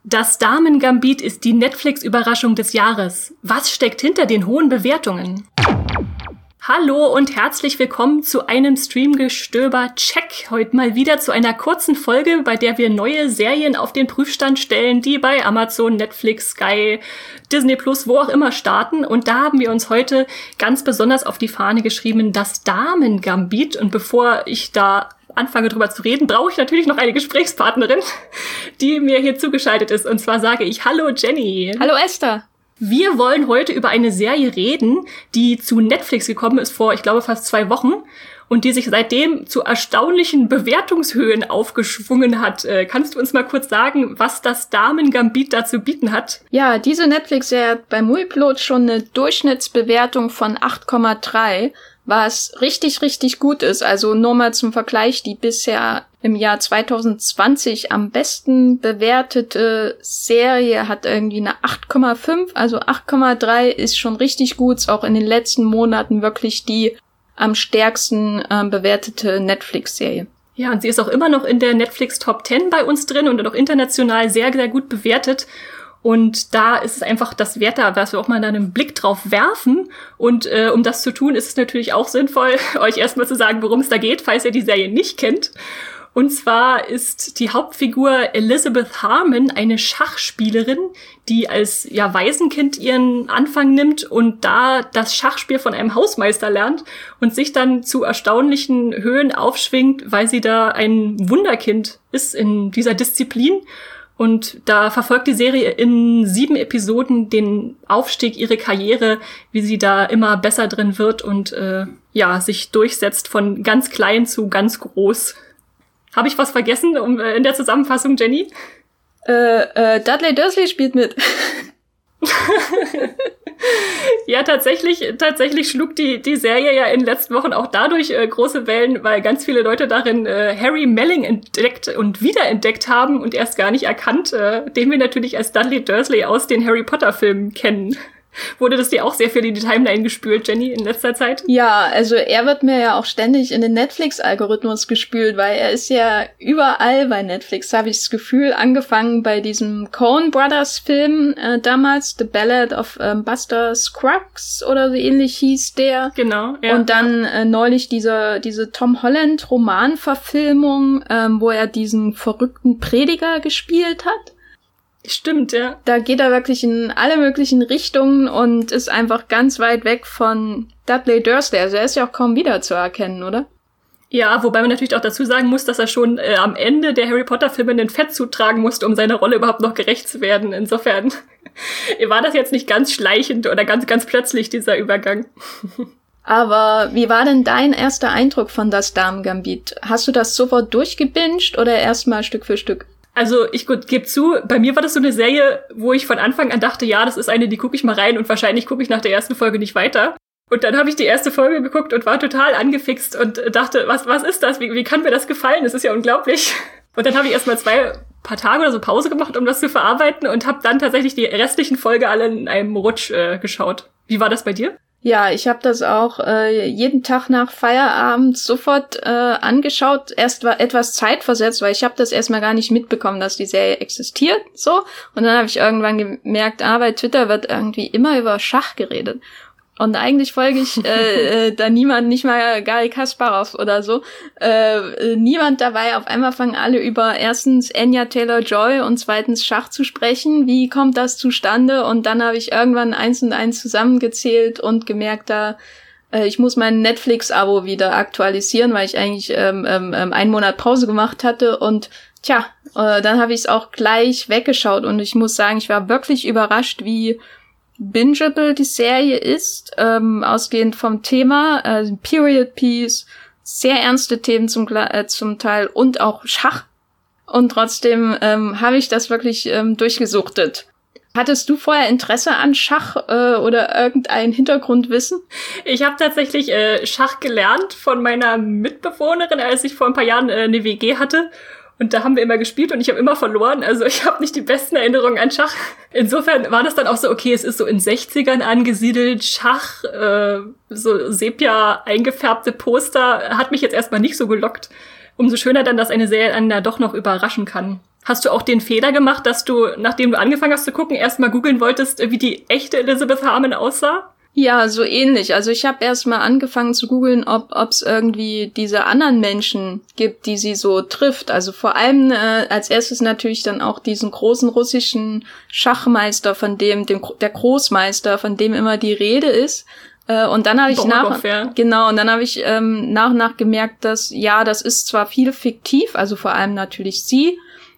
Das Damen-Gambit ist die Netflix-Überraschung des Jahres. Was steckt hinter den hohen Bewertungen? Hallo und herzlich willkommen zu einem Streamgestöber-Check. Heute mal wieder zu einer kurzen Folge, bei der wir neue Serien auf den Prüfstand stellen, die bei Amazon, Netflix, Sky, Disney Plus, wo auch immer starten. Und da haben wir uns heute ganz besonders auf die Fahne geschrieben, das Damen-Gambit. Und bevor ich da anfange drüber zu reden, brauche ich natürlich noch eine Gesprächspartnerin, die mir hier zugeschaltet ist. Und zwar sage ich Hallo Jenny. Hallo Esther. Wir wollen heute über eine Serie reden, die zu Netflix gekommen ist vor, ich glaube, fast 2 Wochen und die sich seitdem zu erstaunlichen Bewertungshöhen aufgeschwungen hat. Kannst du uns mal kurz sagen, was das Damen-Gambit da zu bieten hat? Ja, diese Netflix-Serie hat bei Muipilot schon eine Durchschnittsbewertung von 8,3, was richtig, richtig gut ist. Also nur mal zum Vergleich, die bisher im Jahr 2020 am besten bewertete Serie hat irgendwie eine 8,5. Also 8,3 ist schon richtig gut. Ist auch in den letzten Monaten wirklich die am stärksten bewertete Netflix-Serie. Ja, und sie ist auch immer noch in der Netflix Top 10 bei uns drin und auch international sehr, sehr gut bewertet. Und da ist es einfach das Wert da, was wir auch mal einen Blick drauf werfen. Und um das zu tun, ist es natürlich auch sinnvoll, euch erstmal zu sagen, worum es da geht, falls ihr die Serie nicht kennt. Und zwar ist die Hauptfigur Elizabeth Harmon eine Schachspielerin, die als Waisenkind ihren Anfang nimmt und da das Schachspiel von einem Hausmeister lernt und sich dann zu erstaunlichen Höhen aufschwingt, weil sie da ein Wunderkind ist in dieser Disziplin. Und da verfolgt die Serie in 7 Episoden den Aufstieg, ihre Karriere, wie sie da immer besser drin wird und sich durchsetzt von ganz klein zu ganz groß. Habe ich was vergessen in der Zusammenfassung, Jenny? Dudley Dursley spielt mit. Ja, tatsächlich schlug die Serie ja in den letzten Wochen auch dadurch große Wellen, weil ganz viele Leute darin Harry Melling entdeckt und wiederentdeckt haben und erst gar nicht erkannt, den wir natürlich als Dudley Dursley aus den Harry Potter Filmen kennen. Wurde das dir auch sehr viel in die Timeline gespült, Jenny, in letzter Zeit? Ja, also er wird mir ja auch ständig in den Netflix-Algorithmus gespült, weil er ist ja überall bei Netflix, habe ich das Gefühl, angefangen bei diesem Coen Brothers Film damals, The Ballad of Buster Scruggs oder so ähnlich hieß der. Genau, ja. Und dann neulich diese Tom Holland Romanverfilmung, wo er diesen verrückten Prediger gespielt hat. Stimmt, ja. Da geht er wirklich in alle möglichen Richtungen und ist einfach ganz weit weg von Dudley Dursley. Also er ist ja auch kaum wiederzuerkennen, oder? Ja, wobei man natürlich auch dazu sagen muss, dass er schon am Ende der Harry Potter-Filme einen Fettsuit tragen musste, um seiner Rolle überhaupt noch gerecht zu werden. Insofern war das jetzt nicht ganz schleichend oder ganz, ganz plötzlich, dieser Übergang. Aber wie war denn dein erster Eindruck von das Damen-Gambit? Hast du das sofort durchgebinged oder erstmal Stück für Stück? Also ich gebe zu, bei mir war das so eine Serie, wo ich von Anfang an dachte, ja, das ist eine, die gucke ich mal rein und wahrscheinlich gucke ich nach der ersten Folge nicht weiter. Und dann habe ich die erste Folge geguckt und war total angefixt und dachte, was ist das? Wie kann mir das gefallen? Das ist ja unglaublich. Und dann habe ich erstmal paar Tage oder so Pause gemacht, um das zu verarbeiten und habe dann tatsächlich die restlichen Folge alle in einem Rutsch geschaut. Wie war das bei dir? Ja, ich habe das auch jeden Tag nach Feierabend sofort angeschaut. Erst war etwas zeitversetzt, weil ich habe das erstmal gar nicht mitbekommen, dass die Serie existiert. So. Und dann habe ich irgendwann gemerkt, bei Twitter wird irgendwie immer über Schach geredet. Und eigentlich folge ich da niemand, nicht mal Garry Kasparov oder so. Niemand dabei. Auf einmal fangen alle über erstens Anya Taylor-Joy und zweitens Schach zu sprechen. Wie kommt das zustande? Und dann habe ich irgendwann 1 und 1 zusammengezählt und gemerkt, ich muss mein Netflix-Abo wieder aktualisieren, weil ich eigentlich 1 Monat Pause gemacht hatte. Und dann habe ich es auch gleich weggeschaut. Und ich muss sagen, ich war wirklich überrascht, wie bingeable die Serie ist, ausgehend vom Thema, Period Piece, sehr ernste Themen zum Teil und auch Schach. Und trotzdem habe ich das wirklich durchgesuchtet. Hattest du vorher Interesse an Schach oder irgendein Hintergrundwissen? Ich habe tatsächlich Schach gelernt von meiner Mitbewohnerin, als ich vor ein paar Jahren eine WG hatte. Und da haben wir immer gespielt und ich habe immer verloren. Also ich habe nicht die besten Erinnerungen an Schach. Insofern war das dann auch so, okay, es ist so in 60ern angesiedelt. Schach, so sepia eingefärbte Poster, hat mich jetzt erstmal nicht so gelockt. Umso schöner dann, dass eine Serie einen da doch noch überraschen kann. Hast du auch den Fehler gemacht, dass du, nachdem du angefangen hast zu gucken, erstmal googeln wolltest, wie die echte Elizabeth Harmon aussah? Ja, so ähnlich. Also ich habe erst mal angefangen zu googeln, ob es irgendwie diese anderen Menschen gibt, die sie so trifft. Also vor allem als erstes natürlich dann auch diesen großen russischen Schachmeister, der Großmeister, von dem immer die Rede ist. Und dann habe ich nach und nach gemerkt, dass ja, das ist zwar viel fiktiv, also vor allem natürlich sie,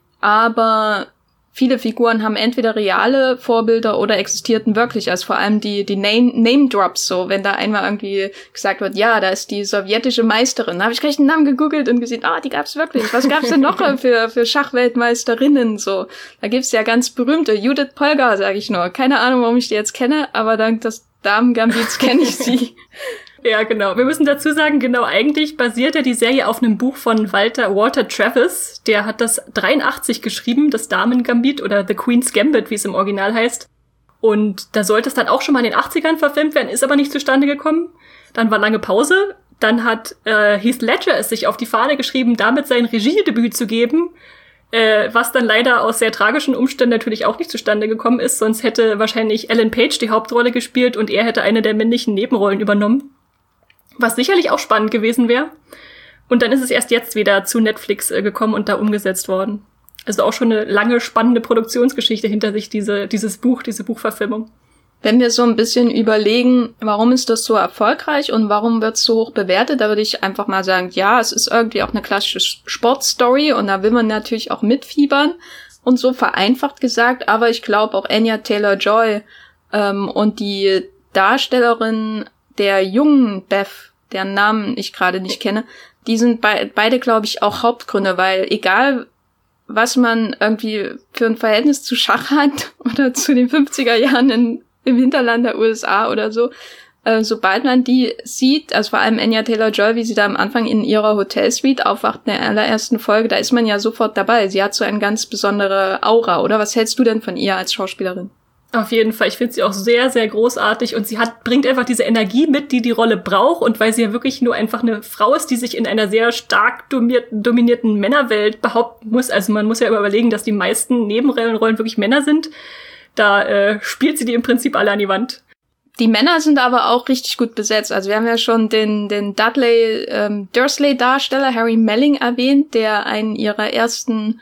aber viele Figuren haben entweder reale Vorbilder oder existierten wirklich, also vor allem die Name-Drops, so, wenn da einmal irgendwie gesagt wird, ja, da ist die sowjetische Meisterin. Da habe ich gleich den Namen gegoogelt und gesehen, die gab's wirklich. Was gab's denn noch für Schachweltmeisterinnen, so? Da gibt's ja ganz berühmte, Judith Polgar, sage ich nur. Keine Ahnung, warum ich die jetzt kenne, aber dank des Damen-Gambits kenne ich sie. Ja, genau. Wir müssen dazu sagen, genau, eigentlich basiert ja die Serie auf einem Buch von Walter Travis. Der hat das 83 geschrieben, das Damen-Gambit oder The Queen's Gambit, wie es im Original heißt. Und da sollte es dann auch schon mal in den 80ern verfilmt werden, ist aber nicht zustande gekommen. Dann war lange Pause. Dann hat Heath Ledger es sich auf die Fahne geschrieben, damit sein Regiedebüt zu geben, was dann leider aus sehr tragischen Umständen natürlich auch nicht zustande gekommen ist. Sonst hätte wahrscheinlich Ellen Page die Hauptrolle gespielt und er hätte eine der männlichen Nebenrollen übernommen. Was sicherlich auch spannend gewesen wäre. Und dann ist es erst jetzt wieder zu Netflix gekommen und da umgesetzt worden. Also auch schon eine lange, spannende Produktionsgeschichte hinter sich, diese Buchverfilmung. Wenn wir so ein bisschen überlegen, warum ist das so erfolgreich und warum wird es so hoch bewertet, da würde ich einfach mal sagen, ja, es ist irgendwie auch eine klassische Sportstory und da will man natürlich auch mitfiebern und so vereinfacht gesagt, aber ich glaube auch Anya Taylor-Joy und die Darstellerin der jungen Beth, deren Namen ich gerade nicht kenne, die sind beide, glaube ich, auch Hauptgründe, weil egal, was man irgendwie für ein Verhältnis zu Schach hat oder zu den 50er Jahren im Hinterland der USA oder so, sobald man die sieht, also vor allem Anya Taylor-Joy, wie sie da am Anfang in ihrer Hotelsuite aufwacht in der allerersten Folge, da ist man ja sofort dabei. Sie hat so eine ganz besondere Aura, oder? Was hältst du denn von ihr als Schauspielerin? Auf jeden Fall. Ich finde sie auch sehr, sehr großartig und sie bringt einfach diese Energie mit, die Rolle braucht und weil sie ja wirklich nur einfach eine Frau ist, die sich in einer sehr stark dominierten Männerwelt behaupten muss. Also man muss ja überlegen, dass die meisten Nebenrollen wirklich Männer sind. Da spielt sie die im Prinzip alle an die Wand. Die Männer sind aber auch richtig gut besetzt. Also wir haben ja schon den Dudley Dursley-Darsteller Harry Melling erwähnt, der einen ihrer ersten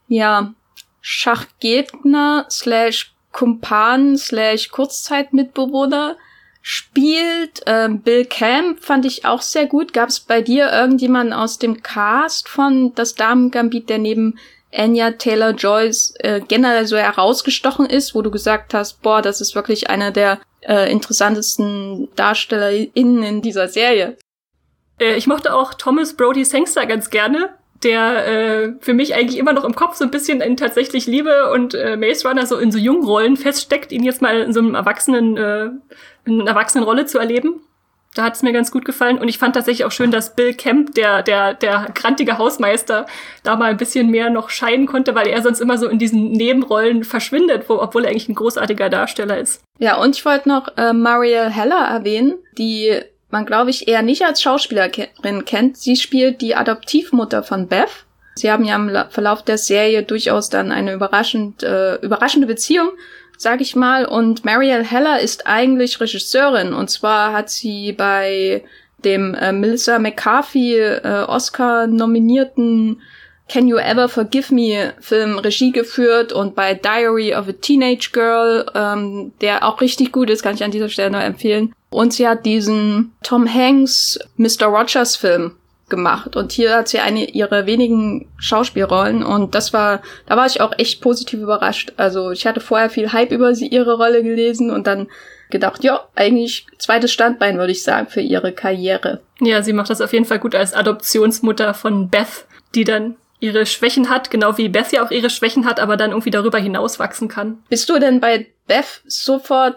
Schachgegner / Kumpan / Kurzzeitmitbewohner spielt. Bill Camp fand ich auch sehr gut. Gab es bei dir irgendjemanden aus dem Cast von Das Damen-Gambit, der neben Anya Taylor-Joy generell so herausgestochen ist, wo du gesagt hast, boah, das ist wirklich einer der interessantesten DarstellerInnen in dieser Serie? Ich mochte auch Thomas Brodie Sangster ganz gerne, der für mich eigentlich immer noch im Kopf so ein bisschen in tatsächlich Liebe und Maze Runner so in so jungen Rollen feststeckt, ihn jetzt mal in so einer Erwachsenenrolle zu erleben. Da hat es mir ganz gut gefallen. Und ich fand tatsächlich auch schön, dass Bill Camp, der grantige Hausmeister, da mal ein bisschen mehr noch scheinen konnte, weil er sonst immer so in diesen Nebenrollen verschwindet, obwohl er eigentlich ein großartiger Darsteller ist. Ja, und ich wollte noch Marielle Heller erwähnen, die man, glaube ich, eher nicht als Schauspielerin kennt. Sie spielt die Adoptivmutter von Beth. Sie haben ja im Verlauf der Serie durchaus dann eine überraschende Beziehung, sag ich mal. Und Marielle Heller ist eigentlich Regisseurin. Und zwar hat sie bei dem Melissa McCarthy Oscar-nominierten Can You Ever Forgive Me Film Regie geführt und bei Diary of a Teenage Girl, der auch richtig gut ist, kann ich an dieser Stelle nur empfehlen. Und sie hat diesen Tom Hanks Mr. Rogers Film gemacht und hier hat sie eine ihrer wenigen Schauspielrollen und da war ich auch echt positiv überrascht. Also ich hatte vorher viel Hype über ihre Rolle gelesen und dann gedacht, ja, eigentlich zweites Standbein, würde ich sagen, für ihre Karriere. Ja, sie macht das auf jeden Fall gut als Adoptionsmutter von Beth, die dann ihre Schwächen hat, genau wie Beth ja auch ihre Schwächen hat, aber dann irgendwie darüber hinaus wachsen kann. Bist du denn bei Beth sofort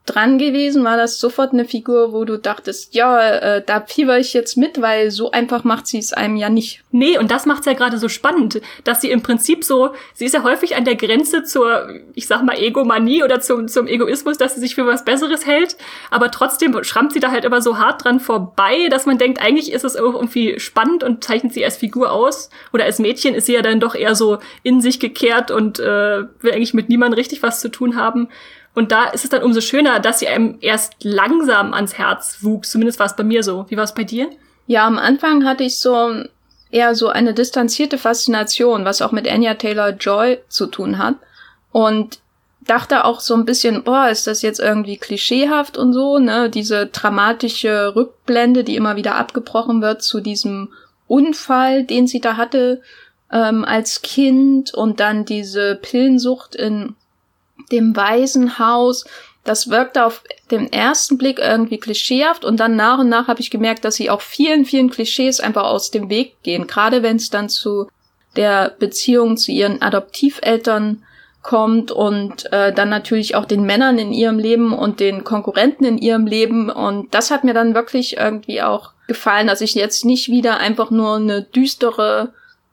dran gewesen? War das sofort eine Figur, wo du dachtest, ja, da fieber ich jetzt mit, weil so einfach macht sie es einem ja nicht? Nee, und das macht's ja gerade so spannend, dass sie im Prinzip sie ist ja häufig an der Grenze zur, ich sag mal, Egomanie oder zum Egoismus, dass sie sich für was Besseres hält, aber trotzdem schrammt sie da halt immer so hart dran vorbei, dass man denkt, eigentlich ist es auch irgendwie spannend und zeichnet sie als Figur aus. Oder als Mädchen ist sie ja dann doch eher so in sich gekehrt und will eigentlich mit niemandem richtig was zu tun haben. Und da ist es dann umso schöner, dass sie einem erst langsam ans Herz wuchs. Zumindest war es bei mir so. Wie war es bei dir? Ja, am Anfang hatte ich eher so eine distanzierte Faszination, was auch mit Anya Taylor-Joy zu tun hat. Und dachte auch so ein bisschen, ist das jetzt irgendwie klischeehaft und so, ne? Diese dramatische Rückblende, die immer wieder abgebrochen wird zu diesem Unfall, den sie da hatte als Kind, und dann diese Pillensucht in dem Waisenhaus. Das wirkte auf den ersten Blick irgendwie klischeehaft, und dann nach und nach habe ich gemerkt, dass sie auch vielen, vielen Klischees einfach aus dem Weg gehen. Gerade wenn es dann zu der Beziehung zu ihren Adoptiveltern kommt und dann natürlich auch den Männern in ihrem Leben und den Konkurrenten in ihrem Leben. Und das hat mir dann wirklich irgendwie auch gefallen, dass ich jetzt nicht wieder einfach nur eine düstere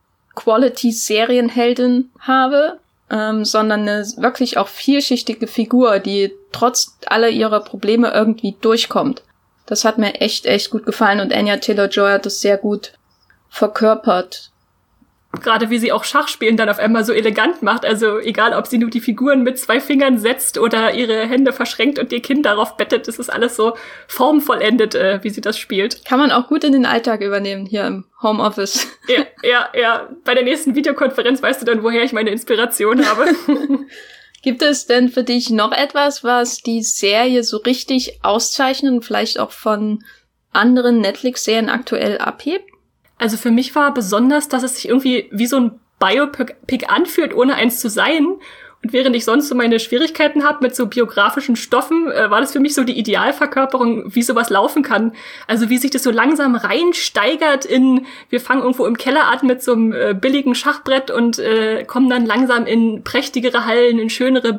Quality-Serienheldin habe, sondern eine wirklich auch vielschichtige Figur, die trotz aller ihrer Probleme irgendwie durchkommt. Das hat mir echt, echt gut gefallen, und Anya Taylor-Joy hat das sehr gut verkörpert. Gerade wie sie auch Schachspielen dann auf einmal so elegant macht. Also egal, ob sie nur die Figuren mit 2 Fingern setzt oder ihre Hände verschränkt und ihr Kinn darauf bettet, das ist alles so formvollendet, wie sie das spielt. Kann man auch gut in den Alltag übernehmen, hier im Homeoffice. Ja. Bei der nächsten Videokonferenz weißt du dann, woher ich meine Inspiration habe. Gibt es denn für dich noch etwas, was die Serie so richtig auszeichnet und vielleicht auch von anderen Netflix-Serien aktuell abhebt? Also für mich war besonders, dass es sich irgendwie wie so ein Biopic anfühlt, ohne eins zu sein. Und während ich sonst so meine Schwierigkeiten habe mit so biografischen Stoffen, war das für mich so die Idealverkörperung, wie sowas laufen kann. Also wie sich das so langsam reinsteigert wir fangen irgendwo im Keller an mit so einem billigen Schachbrett und kommen dann langsam in prächtigere Hallen, in schönere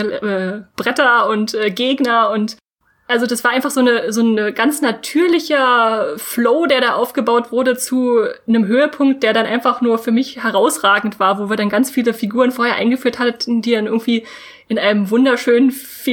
Bretter und Gegner, und also das war einfach so eine ganz natürlicher Flow, der da aufgebaut wurde zu einem Höhepunkt, der dann einfach nur für mich herausragend war, wo wir dann ganz viele Figuren vorher eingeführt hatten, die dann irgendwie in einem wunderschönen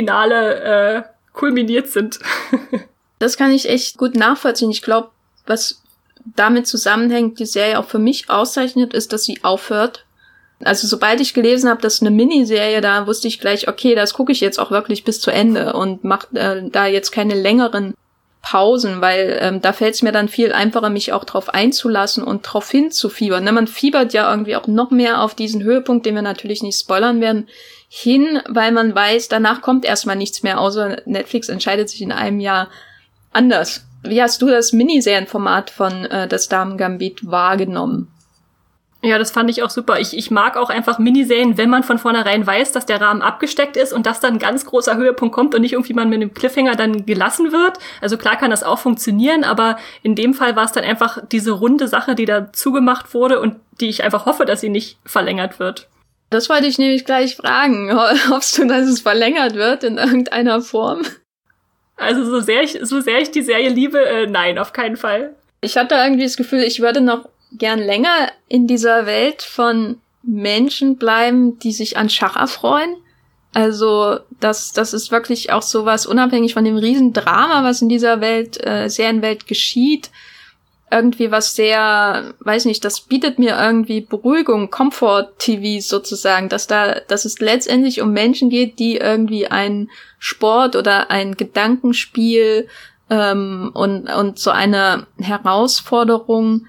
Finale kulminiert sind. Das kann ich echt gut nachvollziehen. Ich glaube, was damit zusammenhängt, die Serie auch für mich auszeichnet, ist, dass sie aufhört. Also sobald ich gelesen habe, dass eine Miniserie, da wusste ich gleich, okay, das gucke ich jetzt auch wirklich bis zu Ende und mache da jetzt keine längeren Pausen, weil da fällt es mir dann viel einfacher, mich auch drauf einzulassen und drauf hinzufiebern. Ne? Man fiebert ja irgendwie auch noch mehr auf diesen Höhepunkt, den wir natürlich nicht spoilern werden, hin, weil man weiß, danach kommt erstmal nichts mehr, außer Netflix entscheidet sich in einem Jahr anders. Wie hast du das Miniserienformat von Das Damen-Gambit wahrgenommen? Ja, das fand ich auch super. Ich mag auch einfach Miniserien, wenn man von vornherein weiß, dass der Rahmen abgesteckt ist und dass dann ein ganz großer Höhepunkt kommt und nicht irgendwie man mit einem Cliffhanger dann gelassen wird. Also klar kann das auch funktionieren, aber in dem Fall war es dann einfach diese runde Sache, die da zugemacht wurde und die ich einfach hoffe, dass sie nicht verlängert wird. Das wollte ich nämlich gleich fragen. Hoffst du, dass es verlängert wird in irgendeiner Form? Also so sehr ich die Serie liebe, nein, auf keinen Fall. Ich hatte irgendwie das Gefühl, ich würde noch gern länger in dieser Welt von Menschen bleiben, die sich an Schach erfreuen. Also das ist wirklich auch sowas, unabhängig von dem Riesendrama, was in dieser Serienwelt geschieht. Irgendwie was sehr, weiß nicht, das bietet mir irgendwie Beruhigung, Comfort-TV sozusagen, dass es letztendlich um Menschen geht, die irgendwie einen Sport oder ein Gedankenspiel und so eine Herausforderung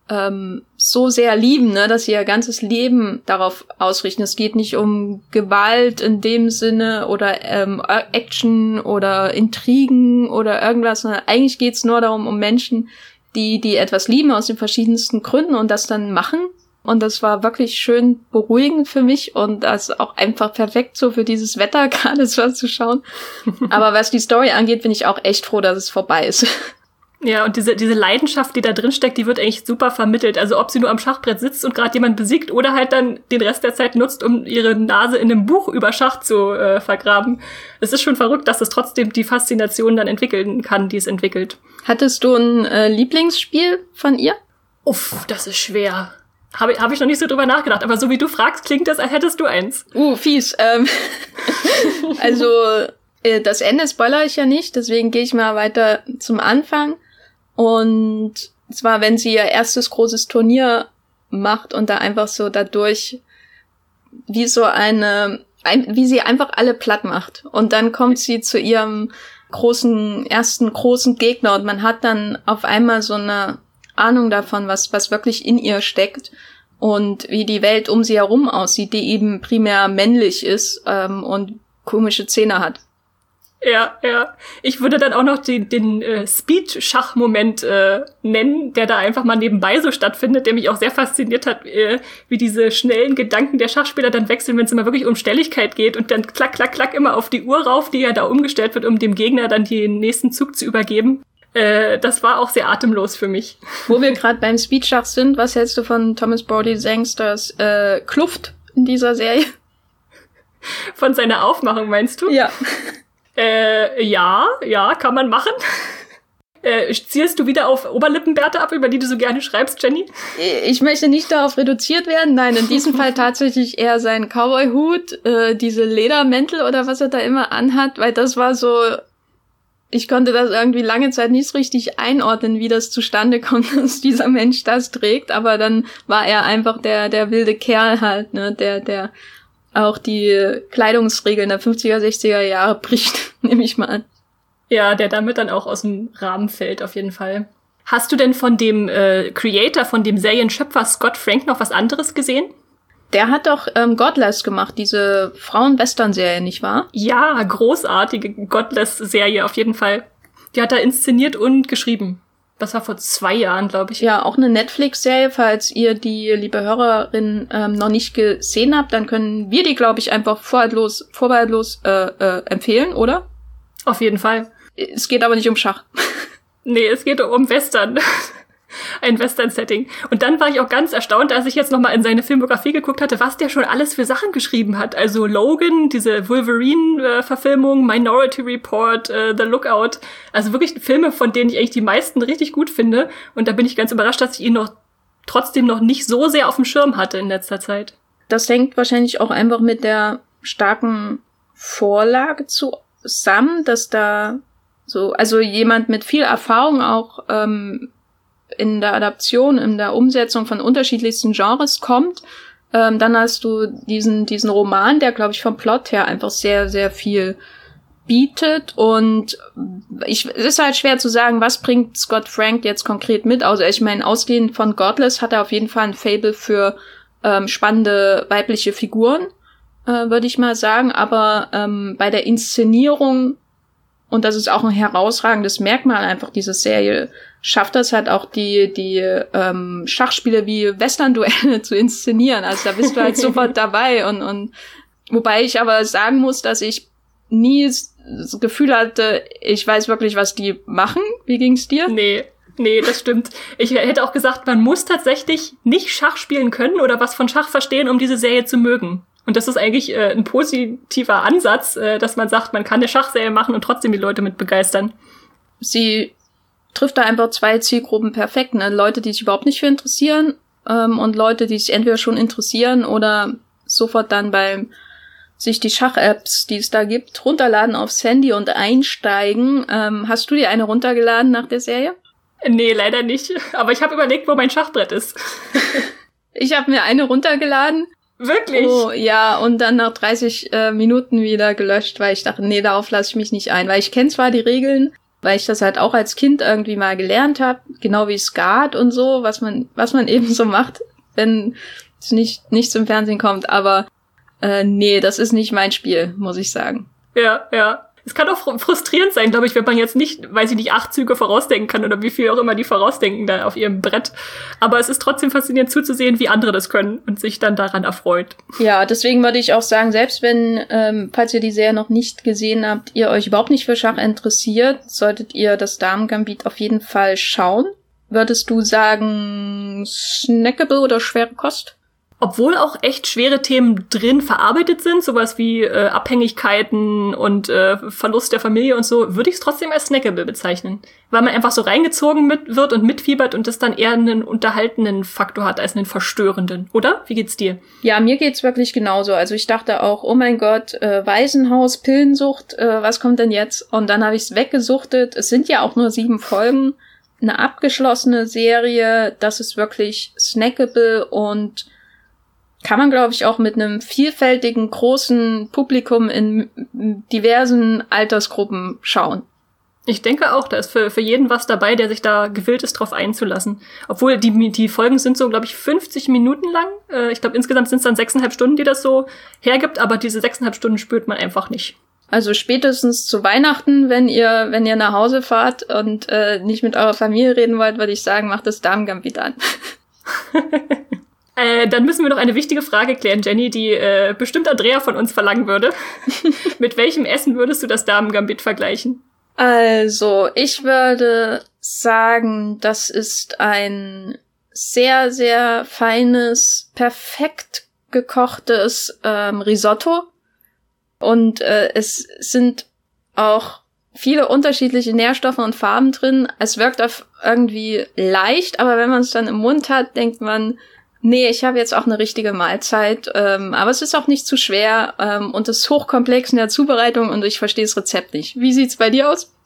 so sehr lieben, ne, dass sie ihr ganzes Leben darauf ausrichten. Es geht nicht um Gewalt in dem Sinne oder Action oder Intrigen oder irgendwas, sondern eigentlich geht's nur darum, um Menschen, die etwas lieben aus den verschiedensten Gründen und das dann machen. Und das war wirklich schön beruhigend für mich und das auch einfach perfekt so für dieses Wetter gerade so zu schauen. Aber was die Story angeht, bin ich auch echt froh, dass es vorbei ist. Ja, und diese Leidenschaft, die da drin steckt, die wird eigentlich super vermittelt. Also ob sie nur am Schachbrett sitzt und gerade jemand besiegt oder halt dann den Rest der Zeit nutzt, um ihre Nase in einem Buch über Schach zu vergraben. Es ist schon verrückt, dass es trotzdem die Faszination dann entwickeln kann, die es entwickelt. Hattest du ein Lieblingsspiel von ihr? Uff, das ist schwer. Hab ich noch nicht so drüber nachgedacht, aber so wie du fragst, klingt das, als hättest du eins. Fies. Also, das Ende spoilere ich ja nicht, deswegen gehe ich mal weiter zum Anfang. Und zwar, wenn sie ihr erstes großes Turnier macht und da einfach so dadurch wie sie einfach alle platt macht. Und dann kommt sie zu ihrem ersten großen Gegner und man hat dann auf einmal so eine Ahnung davon, was wirklich in ihr steckt und wie die Welt um sie herum aussieht, die eben primär männlich ist und komische Zähne hat. Ja. Ich würde dann auch noch den Speed-Schach-Moment nennen, der da einfach mal nebenbei so stattfindet, der mich auch sehr fasziniert hat, wie diese schnellen Gedanken der Schachspieler dann wechseln, wenn es immer wirklich um Stelligkeit geht und dann klack, klack, klack immer auf die Uhr rauf, die ja da umgestellt wird, um dem Gegner dann den nächsten Zug zu übergeben. Das war auch sehr atemlos für mich. Wo wir gerade beim Speedschach sind, was hältst du von Thomas Brodie Sangsters Kluft in dieser Serie? Von seiner Aufmachung, meinst du? Ja. Ja, kann man machen. Zielst du wieder auf Oberlippenbärte ab, über die du so gerne schreibst, Jenny? Ich möchte nicht darauf reduziert werden. Nein, in diesem Fall tatsächlich eher sein Cowboy-Hut, diese Ledermäntel oder was er da immer anhat, weil das war so... Ich konnte das irgendwie lange Zeit nicht so richtig einordnen, wie das zustande kommt, dass dieser Mensch das trägt. Aber dann war er einfach der wilde Kerl halt, ne, der auch die Kleidungsregeln der 50er, 60er Jahre bricht, nehme ich mal an. Ja, der damit dann auch aus dem Rahmen fällt, auf jeden Fall. Hast du denn von dem Creator, von dem Serienschöpfer Scott Frank noch was anderes gesehen? Der hat doch Godless gemacht, diese Frauen-Western-Serie, nicht wahr? Ja, großartige Godless-Serie auf jeden Fall. Die hat er inszeniert und geschrieben. Das war vor 2 Jahren, glaube ich. Ja, auch eine Netflix-Serie, falls ihr die, liebe Hörerin, noch nicht gesehen habt, dann können wir die, glaube ich, einfach vorbehaltlos empfehlen, oder? Auf jeden Fall. Es geht aber nicht um Schach. Nee, es geht um Western. Ein Western-Setting. Und dann war ich auch ganz erstaunt, als ich jetzt nochmal in seine Filmografie geguckt hatte, was der schon alles für Sachen geschrieben hat. Also Logan, diese Wolverine-Verfilmung, Minority Report, The Lookout. Also wirklich Filme, von denen ich eigentlich die meisten richtig gut finde. Und da bin ich ganz überrascht, dass ich ihn trotzdem noch nicht so sehr auf dem Schirm hatte in letzter Zeit. Das hängt wahrscheinlich auch einfach mit der starken Vorlage zusammen, dass da so, also jemand mit viel Erfahrung auch in der Adaption, in der Umsetzung von unterschiedlichsten Genres kommt. Dann hast du diesen Roman, der, glaube ich, vom Plot her einfach sehr, sehr viel bietet. Und es ist halt schwer zu sagen, was bringt Scott Frank jetzt konkret mit. Also ich meine, ausgehend von Godless hat er auf jeden Fall ein Faible für spannende weibliche Figuren, würde ich mal sagen. Aber bei der Inszenierung, und das ist auch ein herausragendes Merkmal einfach dieser Serie, schafft das halt auch die Schachspiele wie Western-Duelle zu inszenieren. Also da bist du halt sofort dabei. Und wobei ich aber sagen muss, dass ich nie das Gefühl hatte, ich weiß wirklich, was die machen. Wie ging's dir? Nee, das stimmt. Ich hätte auch gesagt, man muss tatsächlich nicht Schach spielen können oder was von Schach verstehen, um diese Serie zu mögen. Und das ist eigentlich ein positiver Ansatz, dass man sagt, man kann eine Schachserie machen und trotzdem die Leute mit begeistern. Sie trifft da einfach 2 Zielgruppen perfekt, ne? Leute, die sich überhaupt nicht für interessieren und Leute, die sich entweder schon interessieren oder sofort dann beim sich die Schach-Apps, die es da gibt, runterladen aufs Handy und einsteigen. Hast du dir eine runtergeladen nach der Serie? Nee, leider nicht. Aber ich habe überlegt, wo mein Schachbrett ist. Ich habe mir eine runtergeladen. Wirklich? Oh, ja, und dann nach 30 Minuten wieder gelöscht, weil ich dachte, nee, darauf lasse ich mich nicht ein. Weil ich kenne zwar die Regeln, weil ich das halt auch als Kind irgendwie mal gelernt habe, genau wie Skat und so, was man eben so macht, wenn es nicht zum Fernsehen kommt. Aber nee, das ist nicht mein Spiel, muss ich sagen. Ja. Es kann auch frustrierend sein, glaube ich, wenn man jetzt nicht, weiß ich nicht, 8 Züge vorausdenken kann oder wie viel auch immer die vorausdenken da auf ihrem Brett. Aber es ist trotzdem faszinierend zuzusehen, wie andere das können und sich dann daran erfreut. Ja, deswegen würde ich auch sagen, selbst wenn, falls ihr die Serie noch nicht gesehen habt, ihr euch überhaupt nicht für Schach interessiert, solltet ihr das Damen-Gambit auf jeden Fall schauen. Würdest du sagen, snackable oder schwere Kost? Obwohl auch echt schwere Themen drin verarbeitet sind, sowas wie Abhängigkeiten und Verlust der Familie und so, würde ich es trotzdem als snackable bezeichnen. Weil man einfach so reingezogen wird und mitfiebert und das dann eher einen unterhaltenden Faktor hat als einen verstörenden, oder? Wie geht's dir? Ja, mir geht's wirklich genauso. Also ich dachte auch, oh mein Gott, Waisenhaus, Pillensucht, was kommt denn jetzt? Und dann habe ich es weggesuchtet. Es sind ja auch nur 7 Folgen. Eine abgeschlossene Serie, das ist wirklich snackable und kann man, glaube ich, auch mit einem vielfältigen, großen Publikum in diversen Altersgruppen schauen. Ich denke auch, da ist für jeden was dabei, der sich da gewillt ist, drauf einzulassen. Obwohl die Folgen sind so, glaube ich, 50 Minuten lang. Ich glaube, insgesamt sind es dann 6,5 Stunden, die das so hergibt, aber diese 6,5 Stunden spürt man einfach nicht. Also spätestens zu Weihnachten, wenn ihr nach Hause fahrt und nicht mit eurer Familie reden wollt, würde ich sagen, macht das Damen-Gambit an. Dann müssen wir noch eine wichtige Frage klären, Jenny, die bestimmt Andrea von uns verlangen würde. Mit welchem Essen würdest du das Damen-Gambit vergleichen? Also, ich würde sagen, das ist ein sehr, sehr feines, perfekt gekochtes Risotto. Und es sind auch viele unterschiedliche Nährstoffe und Farben drin. Es wirkt auf irgendwie leicht, aber wenn man es dann im Mund hat, denkt man, nee, ich habe jetzt auch eine richtige Mahlzeit. Aber es ist auch nicht zu schwer und es ist hochkomplex in der Zubereitung und ich verstehe das Rezept nicht. Wie sieht's bei dir aus?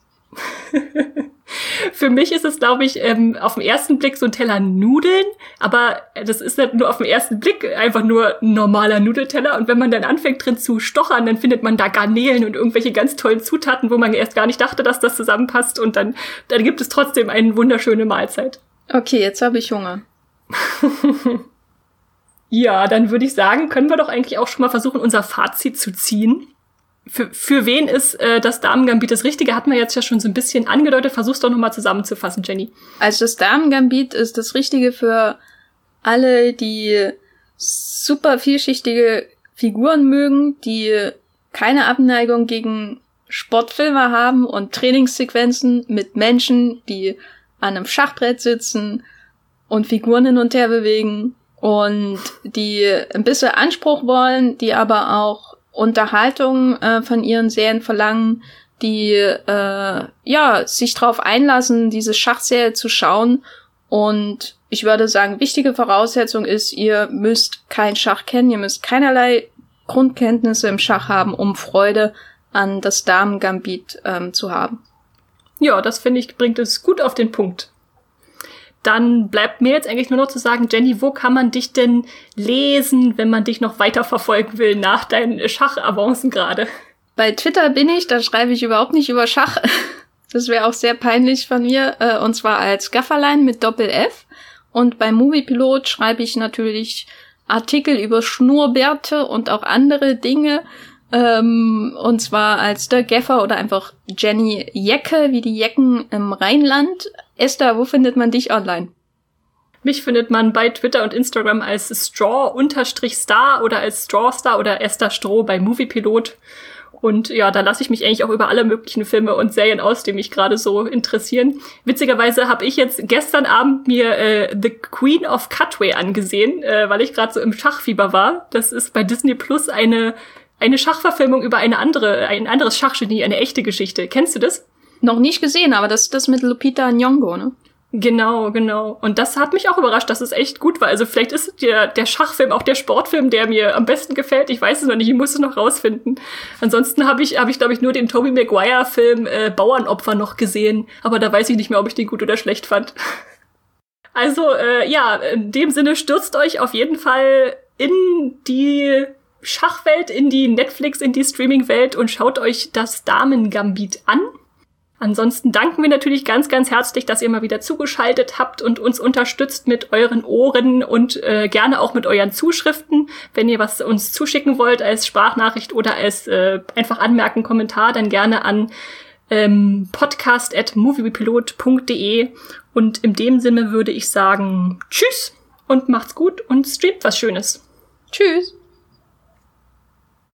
Für mich ist es, glaube ich, auf den ersten Blick so ein Teller Nudeln, aber das ist nicht nur auf den ersten Blick einfach nur ein normaler Nudelteller und wenn man dann anfängt drin zu stochern, dann findet man da Garnelen und irgendwelche ganz tollen Zutaten, wo man erst gar nicht dachte, dass das zusammenpasst und dann gibt es trotzdem eine wunderschöne Mahlzeit. Okay, jetzt habe ich Hunger. Ja, dann würde ich sagen, können wir doch eigentlich auch schon mal versuchen, unser Fazit zu ziehen. Für wen ist das Damen-Gambit das Richtige? Hatten wir jetzt ja schon so ein bisschen angedeutet. Versuch's doch nochmal zusammenzufassen, Jenny. Also das Damen-Gambit ist das Richtige für alle, die super vielschichtige Figuren mögen, die keine Abneigung gegen Sportfilme haben und Trainingssequenzen mit Menschen, die an einem Schachbrett sitzen und Figuren hin und her bewegen und die ein bisschen Anspruch wollen, die aber auch Unterhaltung von ihren Serien verlangen, die sich drauf einlassen, diese Schachserie zu schauen. Und ich würde sagen, wichtige Voraussetzung ist, ihr müsst kein Schach kennen, ihr müsst keinerlei Grundkenntnisse im Schach haben, um Freude an das Damen-Gambit zu haben. Ja, das finde ich, bringt es gut auf den Punkt. Dann bleibt mir jetzt eigentlich nur noch zu sagen, Jenny, wo kann man dich denn lesen, wenn man dich noch weiter verfolgen will nach deinen Schachavancen gerade? Bei Twitter bin ich, da schreibe ich überhaupt nicht über Schach. Das wäre auch sehr peinlich von mir. Und zwar als Gafferlein mit Doppel-F. Und bei Moviepilot schreibe ich natürlich Artikel über Schnurrbärte und auch andere Dinge. Und zwar als der Gaffer oder einfach Jenny Jecke, wie die Jecken im Rheinland. Esther, wo findet man dich online? Mich findet man bei Twitter und Instagram als Straw_Star oder als Strawstar oder Esther Stroh bei Moviepilot. Und ja, da lasse ich mich eigentlich auch über alle möglichen Filme und Serien aus, die mich gerade so interessieren. Witzigerweise habe ich jetzt gestern Abend mir The Queen of Cutway angesehen, weil ich gerade so im Schachfieber war. Das ist bei Disney Plus eine Schachverfilmung über ein anderes Schachgenie, eine echte Geschichte. Kennst du das? Noch nicht gesehen, aber das ist das mit Lupita Nyong'o, ne? Genau. Und das hat mich auch überrascht, dass es echt gut war. Also vielleicht ist der Schachfilm auch der Sportfilm, der mir am besten gefällt. Ich weiß es noch nicht, ich muss es noch rausfinden. Ansonsten habe ich glaube ich, nur den Tobey Maguire-Film Bauernopfer noch gesehen. Aber da weiß ich nicht mehr, ob ich den gut oder schlecht fand. Also, in dem Sinne stürzt euch auf jeden Fall in die Schachwelt, in die Netflix, in die Streaming-Welt und schaut euch das Damen-Gambit an. Ansonsten danken wir natürlich ganz, ganz herzlich, dass ihr mal wieder zugeschaltet habt und uns unterstützt mit euren Ohren und gerne auch mit euren Zuschriften. Wenn ihr was uns zuschicken wollt als Sprachnachricht oder als einfach Anmerken, Kommentar, dann gerne an podcast@moviepilot.de. Und in dem Sinne würde ich sagen, tschüss und macht's gut und streamt was Schönes. Tschüss.